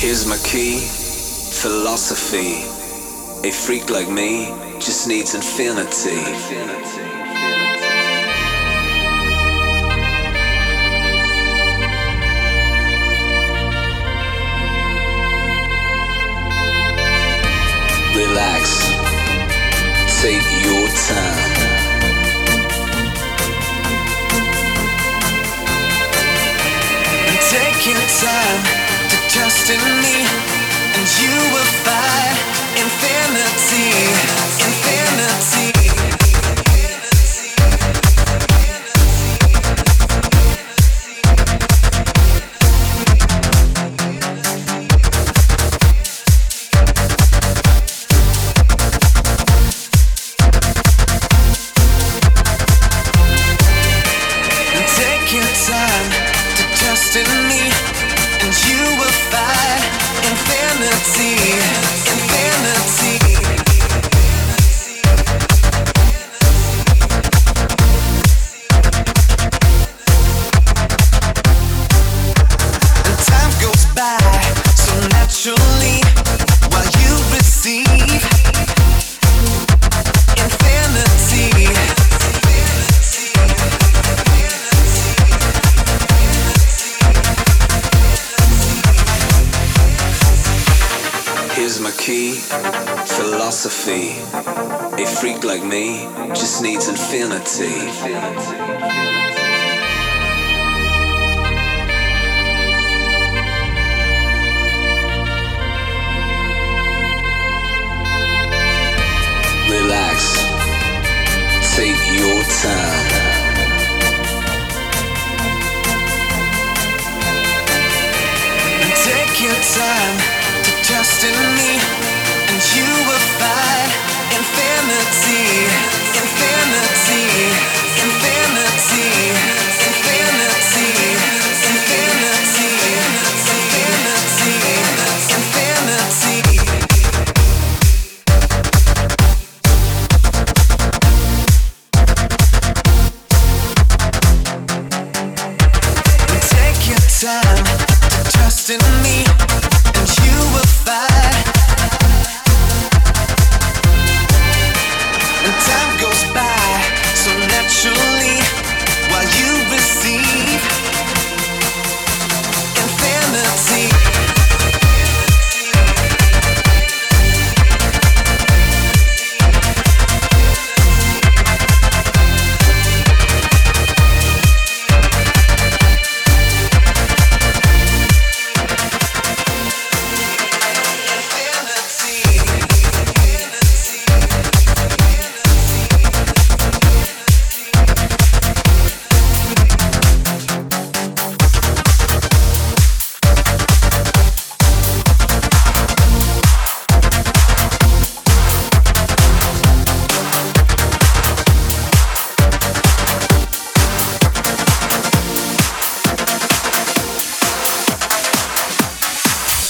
Here's my key, philosophy. A freak like me just needs infinity. Relax, take your time. And take your time to trust in me, and you will find infinity, infinity. Here's my key, philosophy. A freak like me just needs infinity. Relax, take your time. Take your time to trust in me, and you will find infinity, infinity, infinity, infinity, infinity, infinity, infinity. Take your time to trust in me.